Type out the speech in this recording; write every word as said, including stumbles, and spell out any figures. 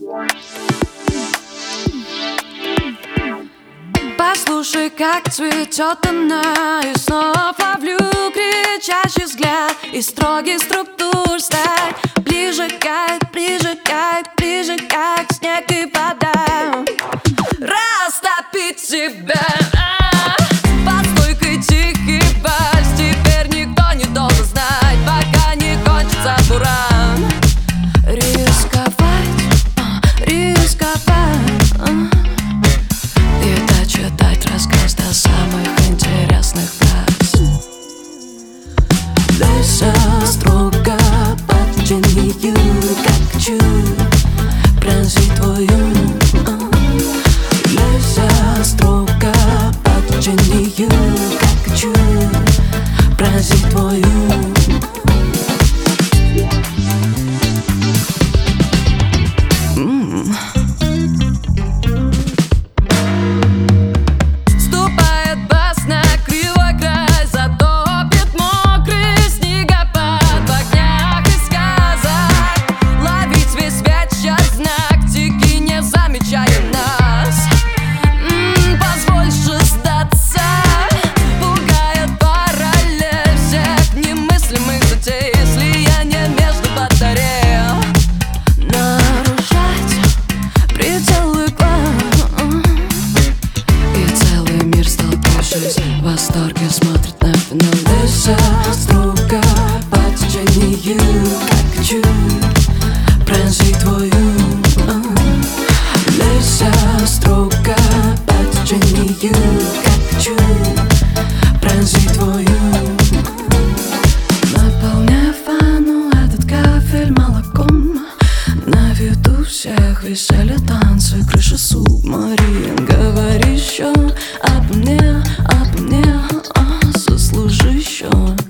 Послушай, как цветет она, и снова ловлю кричащий взгляд и строгий структур стать. Ближе как, ближе как, ближе как снег и вода. Растопить тебя. Под стойкой тихий вальс теперь никто не должен знать, пока не кончится буран. Рисковать, рисковать и дочитать рассказ до самых интересных фраз. Леся строго под тенью, как хочу пронзить твою. Леся строго под тенью, как хочу пронзить твою. В восторге смотрит на финал. Леся строго по течению, как хочу пронзить твою. Леся строго по течению, как хочу пронзить твою. Наполняя ванну этот кафель молоком, на виду всех веселье, танцы, крыша субмарин. Говори еще обо мне, обо мне, а, заслужи еще.